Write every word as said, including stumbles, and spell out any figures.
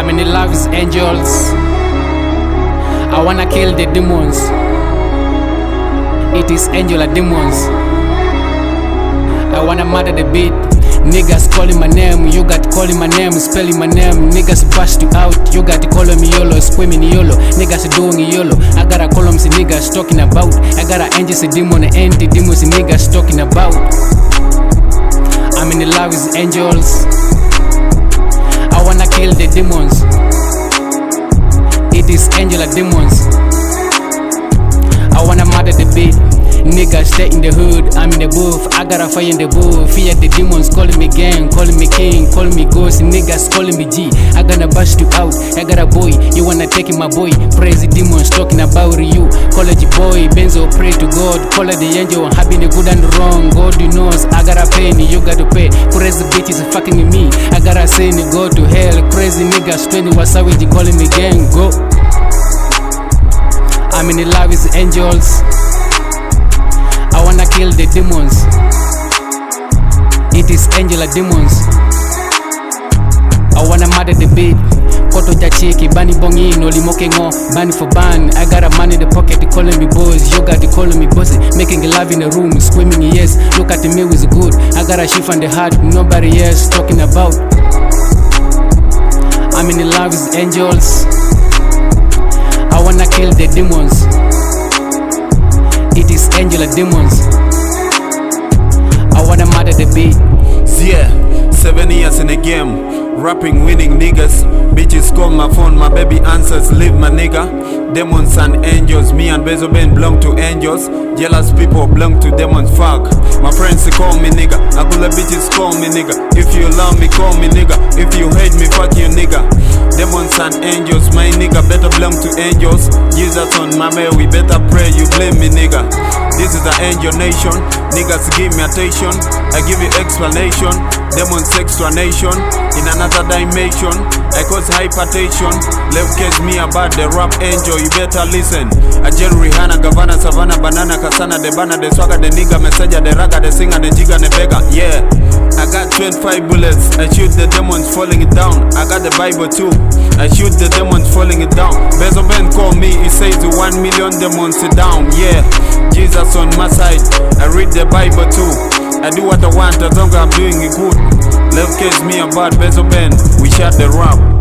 I'm in love with angels. I wanna kill the demons. It is angel and demons. I wanna murder the beat. Niggas calling my name, you got calling my name, spelling my name. Niggas bust you out, you got calling me YOLO, screaming YOLO. Niggas doing YOLO. I gotta call them niggas talking about. I gotta angels a demon and anti demons niggas talking about. I'm in love with angels. I wanna kill the demons. It is angel and demons. I wanna murder the beat. Niggas stay in the hood, I'm in the booth. I got a fire in the booth. Fear the demons calling me gang, calling me king, calling me ghost. Niggas calling me G. I gonna bust you out. I got a boy, you wanna take my boy. Praise the demons talking about you. College boy, Benzo pray to God. Call the angel, having the good and wrong. God knows I gotta pay, you gotta pay. Crazy bitches fucking me. I gotta send go to hell. Crazy niggas twenty was savage calling me gang. Go. I'm in love with angels. I wanna kill the demons. It is angel and demons. I wanna murder the beat. Koto ja chiki, bani bongi, no limoke ngo, bani for ban. I got a man in the pocket calling me boys. You got calling me bossy, making love in the room, screaming yes. Look at me with good. I got a shift on the heart, nobody else talking about. I'm in love with angels. I wanna kill the demons. It is angel and demons. I wanna murder the beat. Yeah, seven years in the game, rapping, winning niggas. Bitches call my phone, my baby answers, leave my nigga. Demons and angels, me and Bezo Ben belong to angels. Jealous people belong to demons, fuck. My friends they call me nigga, Agula bitches call me nigga. If you love me, call me nigga. If you hate me, fuck you nigga. Demons and angels, my nigga better belong to angels. Jesus on my mail, we better pray, you blame me nigga. This is the angel nation, niggas give me attention. I give you explanation, demons explanation. In another dimension, I cause hypertension. Left case me about the rap angel, you better listen. A Jerry Rihanna, Governor, Savannah, Banana, Kasana, the banner, the swagger, the nigga, messenger, the raga, the singer, the jigger, the beggar, yeah. I got twenty-five bullets, I shoot the demons falling it down. I got the Bible too, I shoot the demons falling it down. Bezo Ben call me, he says one million demons sit down, yeah. Jesus on my side, I read the Bible too. I do what I want as long as I'm doing it good. Left case me about Bezo Ben, we shot the rap.